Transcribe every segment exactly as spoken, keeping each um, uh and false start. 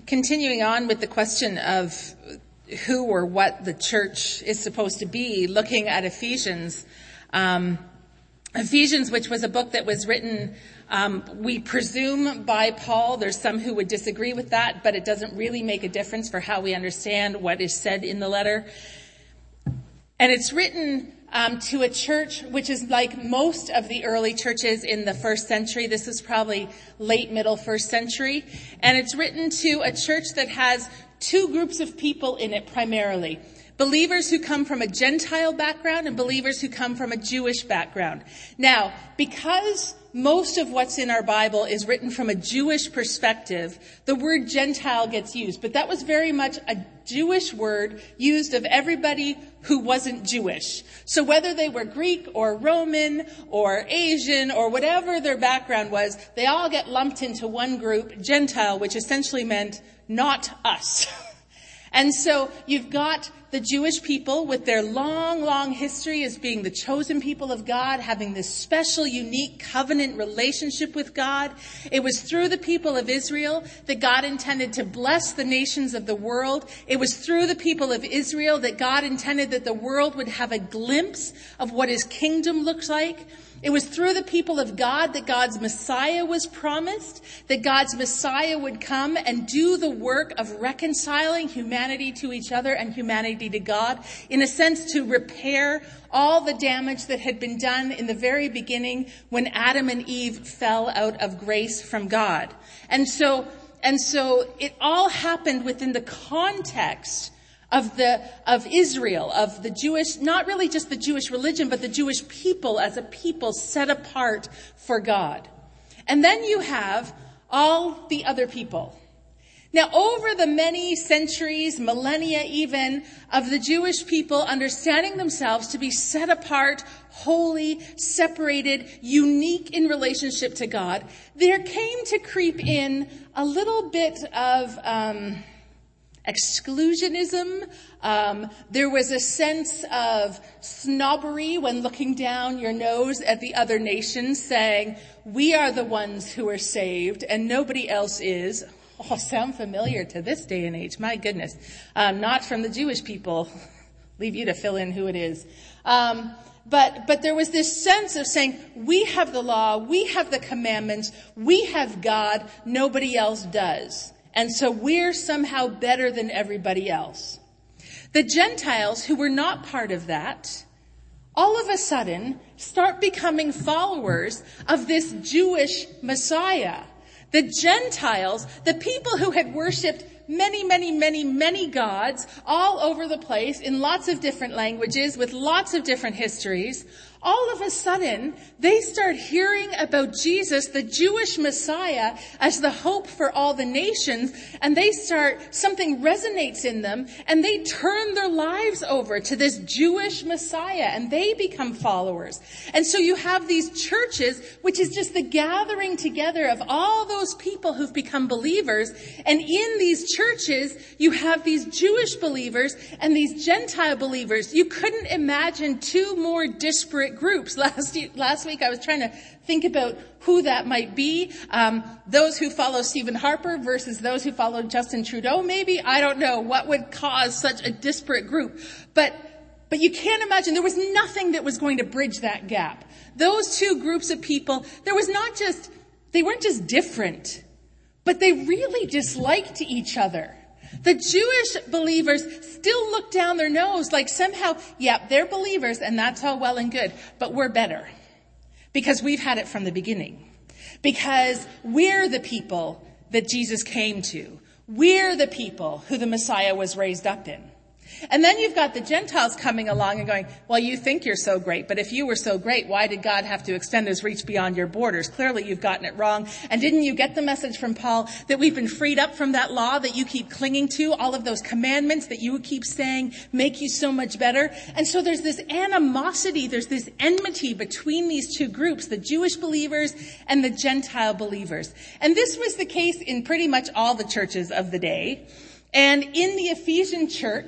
continuing on with the question of who or what the church is supposed to be, looking at Ephesians, um, Ephesians, which was a book that was written, um, we presume, by Paul. There's some who would disagree with that, but it doesn't really make a difference for how we understand what is said in the letter. And it's written um, to a church which is like most of the early churches in the first century. This is probably late middle first century. And it's written to a church that has two groups of people in it primarily. Believers who come from a Gentile background and believers who come from a Jewish background. Now, because most of what's in our Bible is written from a Jewish perspective, the word Gentile gets used. But that was very much a Jewish word used of everybody who wasn't Jewish. So whether they were Greek or Roman or Asian or whatever their background was, they all get lumped into one group, Gentile, which essentially meant not us. And so you've got the Jewish people with their long, long history as being the chosen people of God, having this special, unique covenant relationship with God. It was through the people of Israel that God intended to bless the nations of the world. It was through the people of Israel that God intended that the world would have a glimpse of what his kingdom looks like. It was through the people of God that God's Messiah was promised, that God's Messiah would come and do the work of reconciling humanity to each other and humanity to God, in a sense to repair all the damage that had been done in the very beginning when Adam and Eve fell out of grace from God. And so, and so it all happened within the context of the, of Israel, of the Jewish, not really just the Jewish religion, but the Jewish people as a people set apart for God. And then you have all the other people. Now, over the many centuries, millennia even, of the Jewish people understanding themselves to be set apart, holy, separated, unique in relationship to God, there came to creep in a little bit of, um, exclusionism. Um, there was a sense of snobbery when looking down your nose at the other nations, saying, we are the ones who are saved and nobody else is. Oh, sound familiar to this day and age. My goodness. Um, not from the Jewish people. Leave you to fill in who it is. Um, But, but there was this sense of saying, we have the law, we have the commandments, we have God, nobody else does. And so we're somehow better than everybody else. The Gentiles, who were not part of that, all of a sudden start becoming followers of this Jewish Messiah. The Gentiles, the people who had worshipped many, many, many, many gods all over the place in lots of different languages with lots of different histories, all of a sudden, they start hearing about Jesus, the Jewish Messiah, as the hope for all the nations, and they start, something resonates in them, and they turn their lives over to this Jewish Messiah, and they become followers. And so you have these churches, which is just the gathering together of all those people who've become believers, and in these churches, you have these Jewish believers and these Gentile believers. You couldn't imagine two more disparate groups. Last last week I was trying to think about who that might be. Um, those who follow Stephen Harper versus those who follow Justin Trudeau, maybe. I don't know what would cause such a disparate group. But but you can't imagine. There was nothing that was going to bridge that gap. Those two groups of people, there was not just, they weren't just different, but they really disliked each other. The Jewish believers still look down their nose like somehow, yeah, they're believers and that's all well and good, but we're better because we've had it from the beginning. Because we're the people that Jesus came to. We're the people who the Messiah was raised up in. And then you've got the Gentiles coming along and going, well, you think you're so great, but if you were so great, why did God have to extend his reach beyond your borders? Clearly you've gotten it wrong. And didn't you get the message from Paul that we've been freed up from that law that you keep clinging to, all of those commandments that you keep saying make you so much better? And so there's this animosity, there's this enmity between these two groups, the Jewish believers and the Gentile believers. And this was the case in pretty much all the churches of the day. And in the Ephesian church,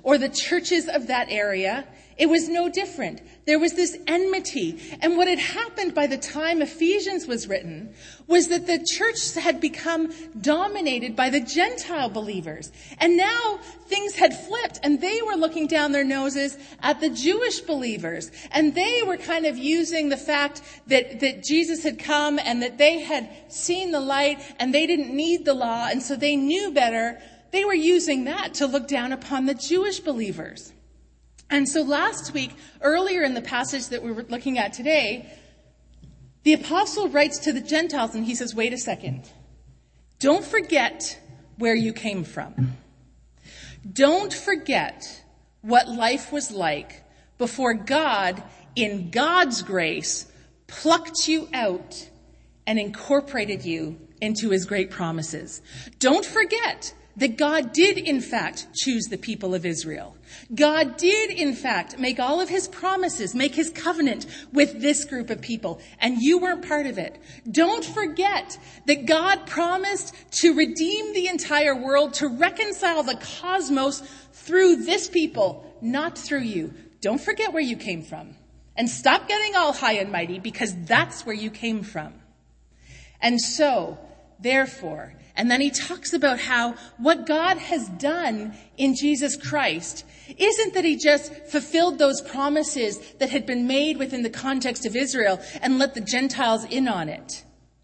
or the churches of that area, it was no different. There was this enmity. And what had happened by the time Ephesians was written was that the church had become dominated by the Gentile believers. And now things had flipped, and they were looking down their noses at the Jewish believers. And they were kind of using the fact that, that Jesus had come and that they had seen the light and they didn't need the law, and so they knew better. They were using that to look down upon the Jewish believers. And so last week, earlier in the passage that we were looking at today, the apostle writes to the Gentiles and he says, wait a second. Don't forget where you came from. Don't forget what life was like before God, in God's grace, plucked you out and incorporated you into his great promises. Don't forget that God did, in fact, choose the people of Israel. God did, in fact, make all of his promises, make his covenant with this group of people, and you weren't part of it. Don't forget that God promised to redeem the entire world, to reconcile the cosmos through this people, not through you. Don't forget where you came from. And stop getting all high and mighty, because that's where you came from. And so, therefore, and then he talks about how what God has done in Jesus Christ isn't that he just fulfilled those promises that had been made within the context of Israel and let the Gentiles in on it.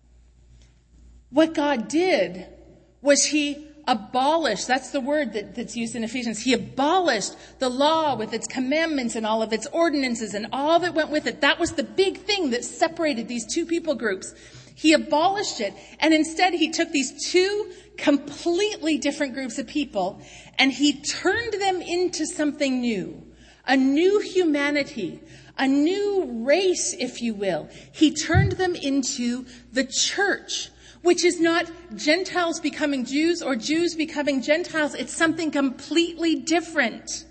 What God did was he abolished, that's the word that, that's used in Ephesians, he abolished the law with its commandments and all of its ordinances and all that went with it. That was the big thing that separated these two people groups. He abolished it, and instead he took these two completely different groups of people and he turned them into something new, a new humanity, a new race, if you will. He turned them into the church, which is not Gentiles becoming Jews or Jews becoming Gentiles. It's something completely different.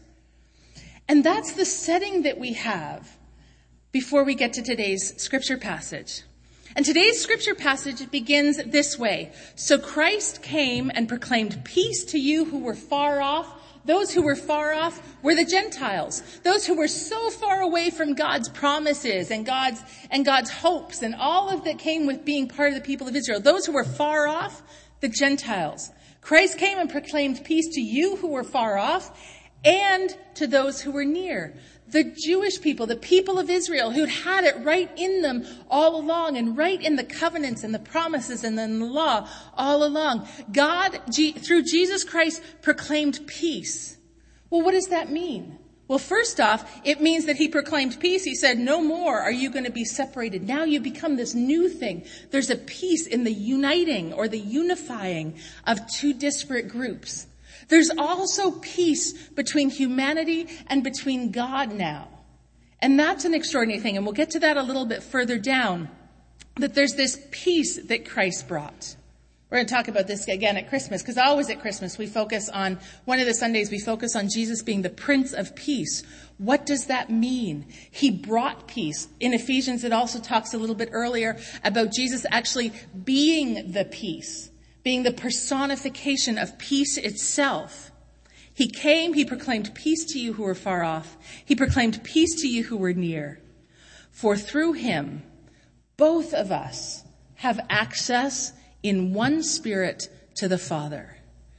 And that's the setting that we have before we get to today's scripture passage. And today's scripture passage begins this way. So Christ came and proclaimed peace to you who were far off. Those who were far off were the Gentiles. Those who were so far away from God's promises and God's, and God's hopes and all of that came with being part of the people of Israel. Those who were far off, the Gentiles. Christ came and proclaimed peace to you who were far off and to those who were near. The Jewish people, the people of Israel, who'd had it right in them all along and right in the covenants and the promises and then the law all along. God, G- through Jesus Christ, proclaimed peace. Well, what does that mean? Well, first off, it means that he proclaimed peace. He said, no more are you going to be separated. Now you become this new thing. There's a peace in the uniting or the unifying of two disparate groups. There's also peace between humanity and between God now. And that's an extraordinary thing. And we'll get to that a little bit further down. That there's this peace that Christ brought. We're going to talk about this again at Christmas, because always at Christmas we focus on, one of the Sundays we focus on Jesus being the Prince of Peace. What does that mean? He brought peace. In Ephesians it also talks a little bit earlier about Jesus actually being the peace. Being the personification of peace itself. He came, he proclaimed peace to you who were far off. He proclaimed peace to you who were near. For through him, both of us have access in one spirit to the Father.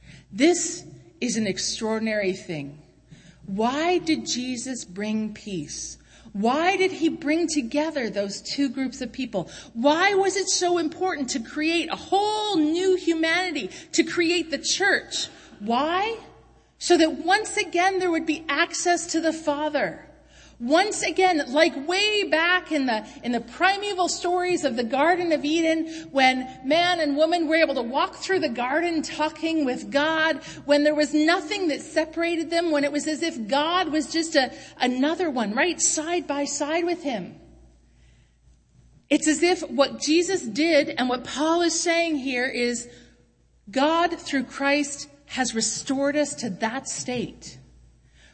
This is an extraordinary thing. Why did Jesus bring peace? Why did he bring together those two groups of people? Why was it so important to create a whole new humanity, to create the church? Why? So that once again there would be access to the Father. Once again, like way back in the in the primeval stories of the Garden of Eden, when man and woman were able to walk through the garden talking with God, when there was nothing that separated them, when it was as if God was just a another one, right side by side with him. It's as if what Jesus did and what Paul is saying here is God, through Christ, has restored us to that state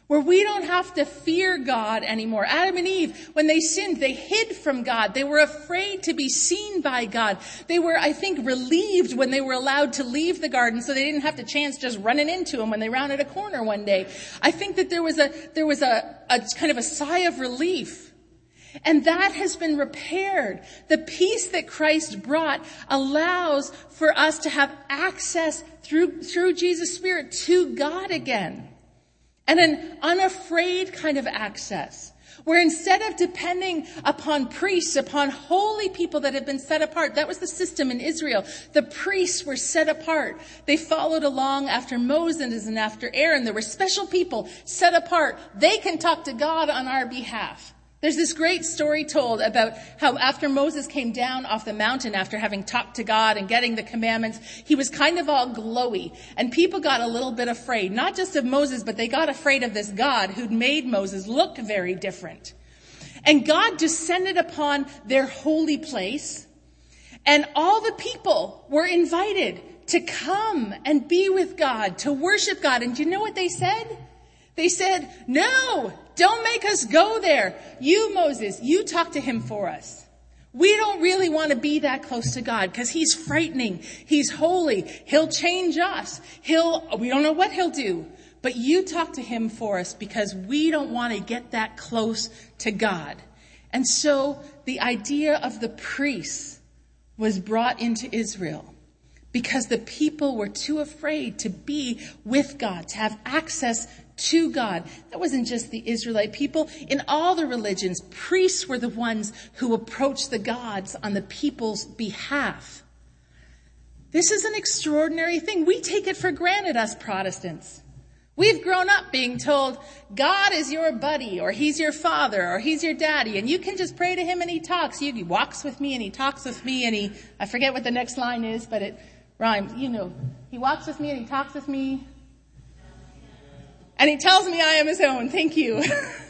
where we don't have to fear God anymore. Adam and Eve, when they sinned, they hid from God. They were afraid to be seen by God. They were, I think, relieved when they were allowed to leave the garden so they didn't have to chance just running into him when they rounded a corner one day. I think that there was a, there was a, a kind of a sigh of relief. And that has been repaired. The peace that Christ brought allows for us to have access through, through Jesus' Spirit to God again. And an unafraid kind of access, where instead of depending upon priests, upon holy people that have been set apart, that was the system in Israel. The priests were set apart. They followed along after Moses and after Aaron. There were special people set apart. They can talk to God on our behalf. There's this great story told about how after Moses came down off the mountain after having talked to God and getting the commandments, he was kind of all glowy. And people got a little bit afraid, not just of Moses, but they got afraid of this God who'd made Moses look very different. And God descended upon their holy place, and all the people were invited to come and be with God, to worship God. And do you know what they said? They said, no, don't make us go there. You, Moses, you talk to him for us. We don't really want to be that close to God because he's frightening. He's holy. He'll change us. He'll, we don't know what he'll do, but you talk to him for us because we don't want to get that close to God. And so the idea of the priests was brought into Israel because the people were too afraid to be with God, to have access to God. That wasn't just the Israelite people. In all the religions, priests were the ones who approached the gods on the people's behalf. This is an extraordinary thing. We take it for granted, us Protestants. We've grown up being told, God is your buddy, or he's your father, or he's your daddy, and you can just pray to him and he talks. He walks with me and he talks with me and he, I forget what the next line is, but it rhymes. You know, he walks with me and he talks with me. And he tells me I am his own. Thank you.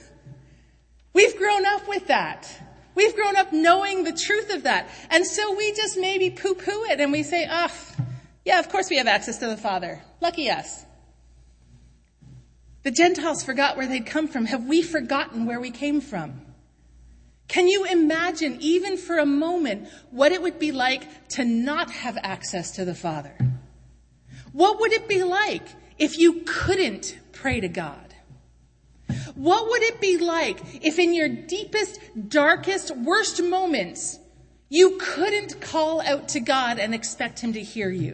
We've grown up with that. We've grown up knowing the truth of that. And so we just maybe poo-poo it and we say, oh, yeah, of course we have access to the Father. Lucky us. The Gentiles forgot where they'd come from. Have we forgotten where we came from? Can you imagine, even for a moment, what it would be like to not have access to the Father? What would it be like if you couldn't pray to God? What would it be like if in your deepest, darkest, worst moments, you couldn't call out to God and expect him to hear you?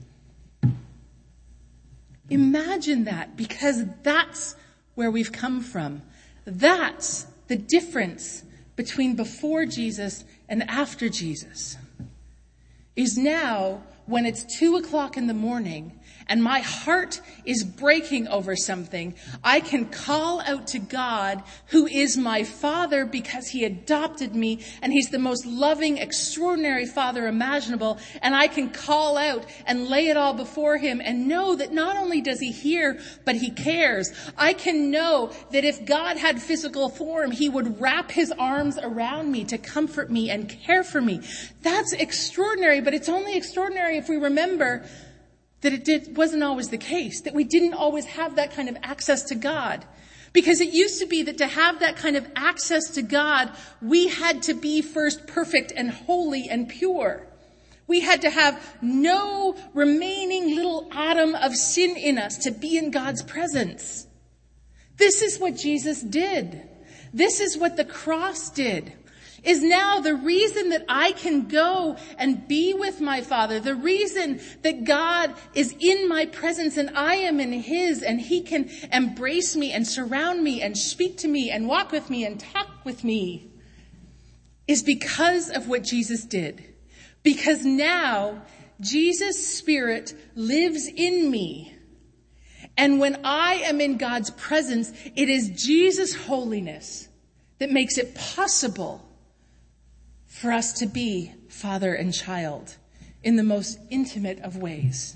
Imagine that, because that's where we've come from. That's the difference between before Jesus and after Jesus. Is now, when it's two o'clock in the morning and my heart is breaking over something, I can call out to God, who is my Father because he adopted me and he's the most loving, extraordinary Father imaginable. And I can call out and lay it all before him and know that not only does he hear, but he cares. I can know that if God had physical form, he would wrap his arms around me to comfort me and care for me. That's extraordinary, but it's only extraordinary if we remember that it did, wasn't always the case, that we didn't always have that kind of access to God. Because it used to be that to have that kind of access to God, we had to be first perfect and holy and pure. We had to have no remaining little atom of sin in us to be in God's presence. This is what Jesus did. This is what the cross did. Is now the reason that I can go and be with my Father, the reason that God is in my presence and I am in his, and he can embrace me and surround me and speak to me and walk with me and talk with me, is because of what Jesus did. Because now Jesus' Spirit lives in me. And when I am in God's presence, it is Jesus' holiness that makes it possible for us to be father and child in the most intimate of ways.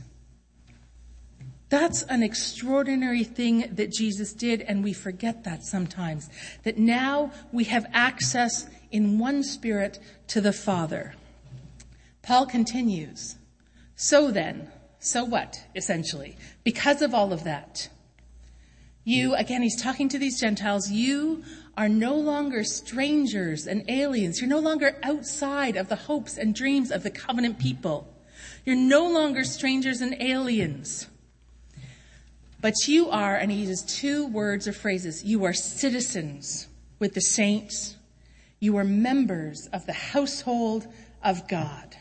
That's an extraordinary thing that Jesus did, and we forget that sometimes. That now we have access in one Spirit to the Father. Paul continues, so then, so what, essentially? Because of all of that, You, again, he's talking to these Gentiles, you are no longer strangers and aliens. You're no longer outside of the hopes and dreams of the covenant people. You're no longer strangers and aliens. But you are, and he uses two words or phrases, you are citizens with the saints. You are members of the household of God.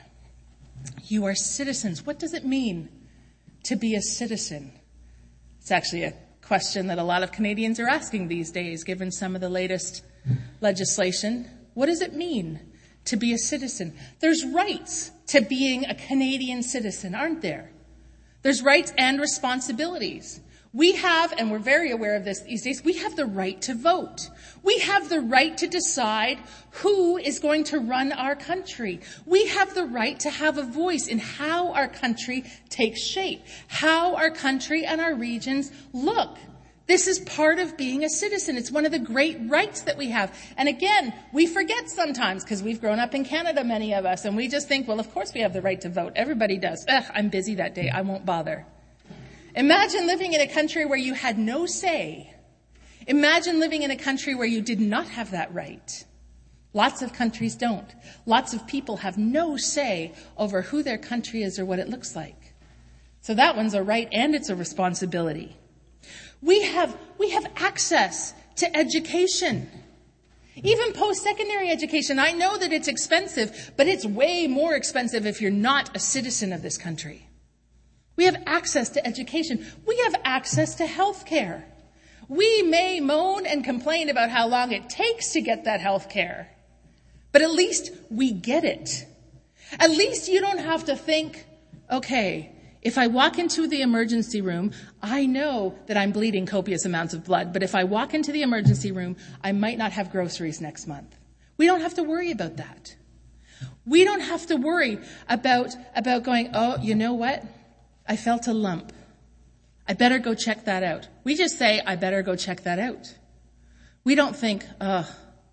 You are citizens. What does it mean to be a citizen? It's actually a question that a lot of Canadians are asking these days, given some of the latest legislation. What does it mean to be a citizen? There's rights to being a Canadian citizen, aren't there? There's rights and responsibilities. We have, and we're very aware of this these days, we have the right to vote. We have the right to decide who is going to run our country. We have the right to have a voice in how our country takes shape, how our country and our regions look. This is part of being a citizen. It's one of the great rights that we have. And again, we forget sometimes because we've grown up in Canada, many of us, and we just think, well, of course we have the right to vote. Everybody does. Ugh, I'm busy that day. I won't bother. Imagine living in a country where you had no say. Imagine living in a country where you did not have that right. Lots of countries don't. Lots of people have no say over who their country is or what it looks like. So that one's a right and it's a responsibility. We have, we have access to education. Even post-secondary education. I know that it's expensive, but it's way more expensive if you're not a citizen of this country. We have access to education. We have access to health care. We may moan and complain about how long it takes to get that health care, but at least we get it. At least you don't have to think, okay, if I walk into the emergency room, I know that I'm bleeding copious amounts of blood, but if I walk into the emergency room, I might not have groceries next month. We don't have to worry about that. We don't have to worry about, about going, oh, you know what? I felt a lump. I better go check that out. We just say, I better go check that out. We don't think, oh,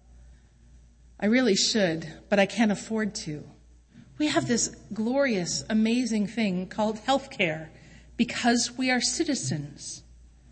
I really should, but I can't afford to. We have this glorious, amazing thing called healthcare because we are citizens.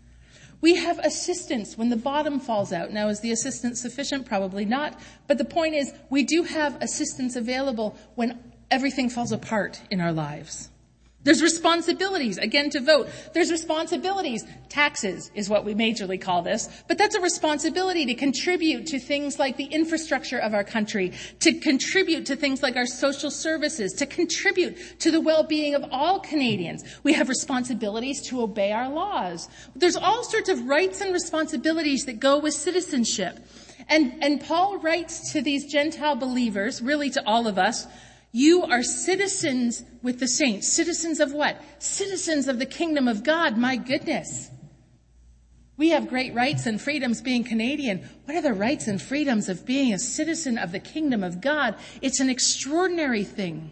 We have assistance when the bottom falls out. Now, is the assistance sufficient? Probably not. But the point is, we do have assistance available when everything falls apart in our lives. There's responsibilities, again, to vote. There's responsibilities. Taxes is what we majorly call this. But that's a responsibility to contribute to things like the infrastructure of our country, to contribute to things like our social services, to contribute to the well-being of all Canadians. We have responsibilities to obey our laws. There's all sorts of rights and responsibilities that go with citizenship. And, and Paul writes to these Gentile believers, really to all of us, you are citizens with the saints. Citizens of what? Citizens of the kingdom of God. My goodness. We have great rights and freedoms being Canadian. What are the rights and freedoms of being a citizen of the kingdom of God? It's an extraordinary thing.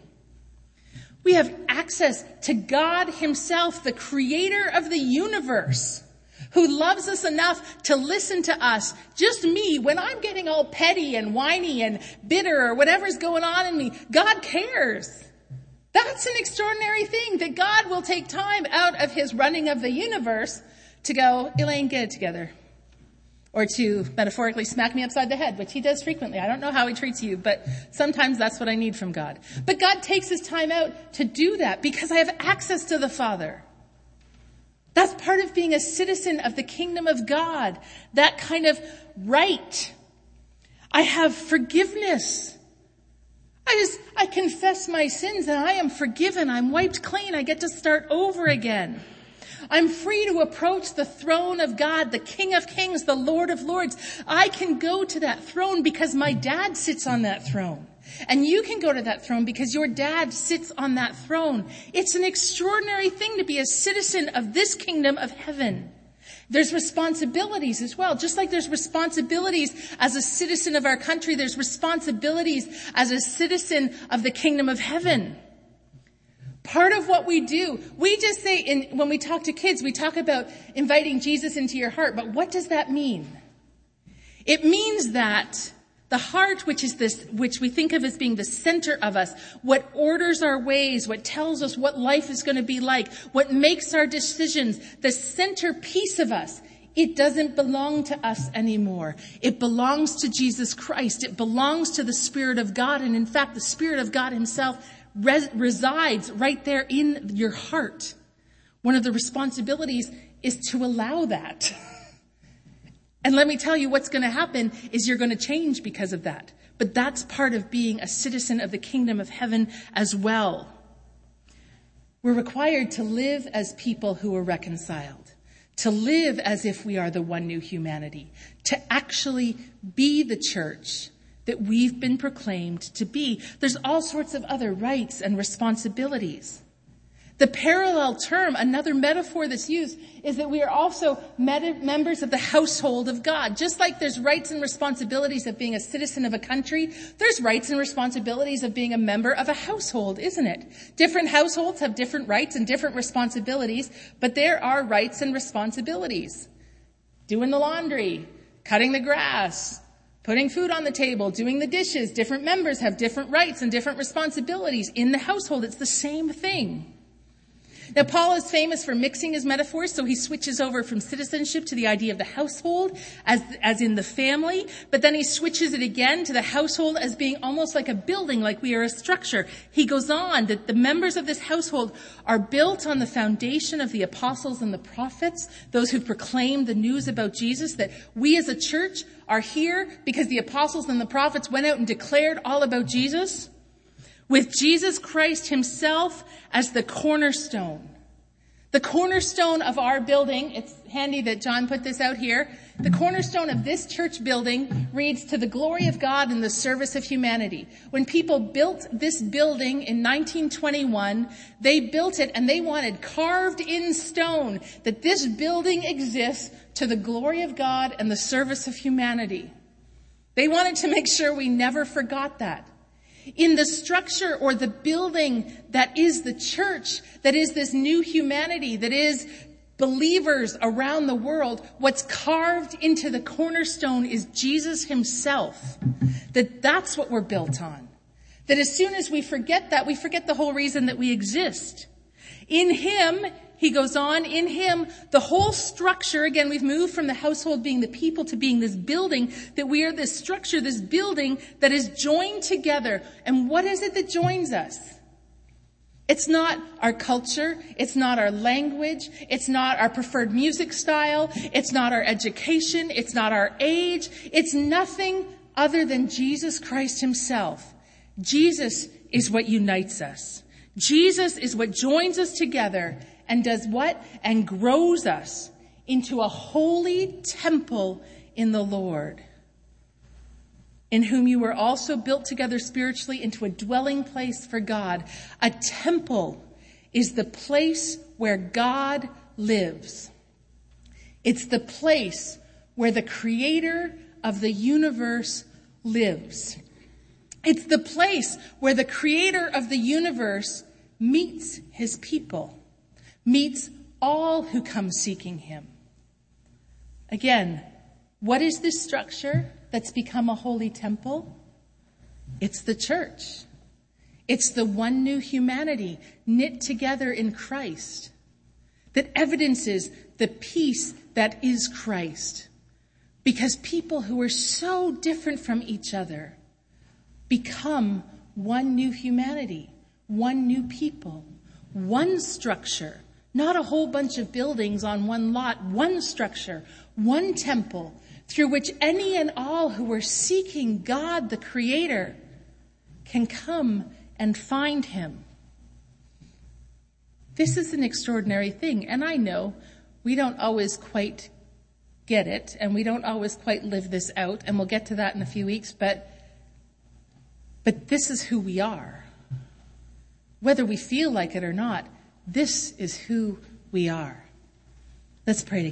We have access to God himself, the creator of the universe, who loves us enough to listen to us. Just me, when I'm getting all petty and whiny and bitter or whatever's going on in me, God cares. That's an extraordinary thing, that God will take time out of his running of the universe to go, Elaine, get it together. Or to metaphorically smack me upside the head, which he does frequently. I don't know how he treats you, but sometimes that's what I need from God. But God takes his time out to do that because I have access to the Father. That's part of being a citizen of the kingdom of God. That kind of right. I have forgiveness. I just, I confess my sins and I am forgiven. I'm wiped clean. I get to start over again. I'm free to approach the throne of God, the King of Kings, the Lord of Lords. I can go to that throne because my dad sits on that throne. And you can go to that throne because your dad sits on that throne. It's an extraordinary thing to be a citizen of this kingdom of heaven. There's responsibilities as well. Just like there's responsibilities as a citizen of our country, there's responsibilities as a citizen of the kingdom of heaven. Part of what we do, we just say, in, when we talk to kids, we talk about inviting Jesus into your heart. But what does that mean? It means that the heart, which is this, which we think of as being the center of us, what orders our ways, what tells us what life is going to be like, what makes our decisions, the centerpiece of us It doesn't belong to us anymore. It belongs to Jesus Christ. It belongs to the Spirit of God. And in fact, the Spirit of God himself res- resides right there in your heart. One of the responsibilities is to allow that. And let me tell you, what's going to happen is you're going to change because of that. But that's part of being a citizen of the kingdom of heaven as well. We're required to live as people who are reconciled, to live as if we are the one new humanity, to actually be the church that we've been proclaimed to be. There's all sorts of other rights and responsibilities. The parallel term, another metaphor that's used, is that we are also meta- members of the household of God. Just like there's rights and responsibilities of being a citizen of a country, there's rights and responsibilities of being a member of a household, isn't it? Different households have different rights and different responsibilities, but there are rights and responsibilities. Doing the laundry, cutting the grass, putting food on the table, doing the dishes. Different members have different rights and different responsibilities in the household. It's the same thing. Now, Paul is famous for mixing his metaphors, so he switches over from citizenship to the idea of the household, as, as in the family, but then he switches it again to the household as being almost like a building, like we are a structure. He goes on that the members of this household are built on the foundation of the apostles and the prophets, those who proclaim the news about Jesus, that we as a church are here because the apostles and the prophets went out and declared all about Jesus, with Jesus Christ himself as the cornerstone. The cornerstone of our building, it's handy that John put this out here, the cornerstone of this church building reads, "To the glory of God and the service of humanity." When people built this building in nineteen twenty-one, they built it and they wanted carved in stone that this building exists to the glory of God and the service of humanity. They wanted to make sure we never forgot that. In the structure or the building that is the church, that is this new humanity, that is believers around the world, what's carved into the cornerstone is Jesus himself. That that's what we're built on. That as soon as we forget that, we forget the whole reason that we exist. In him, he goes on, in him, the whole structure, again, we've moved from the household being the people to being this building, that we are this structure, this building that is joined together. And what is it that joins us? It's not our culture. It's not our language. It's not our preferred music style. It's not our education. It's not our age. It's nothing other than Jesus Christ himself. Jesus is what unites us. Jesus is what joins us together and does what? And grows us into a holy temple in the Lord, in whom you were also built together spiritually into a dwelling place for God. A temple is the place where God lives. It's the place where the creator of the universe lives. It's the place where the creator of the universe meets his people, meets all who come seeking him. Again, what is this structure that's become a holy temple? It's the church. It's the one new humanity knit together in Christ that evidences the peace that is Christ. Because people who are so different from each other become one new humanity, one new people, one structure, not a whole bunch of buildings on one lot, one structure, one temple through which any and all who are seeking God, the Creator, can come and find him. This is an extraordinary thing, and I know we don't always quite get it, and we don't always quite live this out, and we'll get to that in a few weeks, but But this is who we are. Whether we feel like it or not, this is who we are. Let's pray together.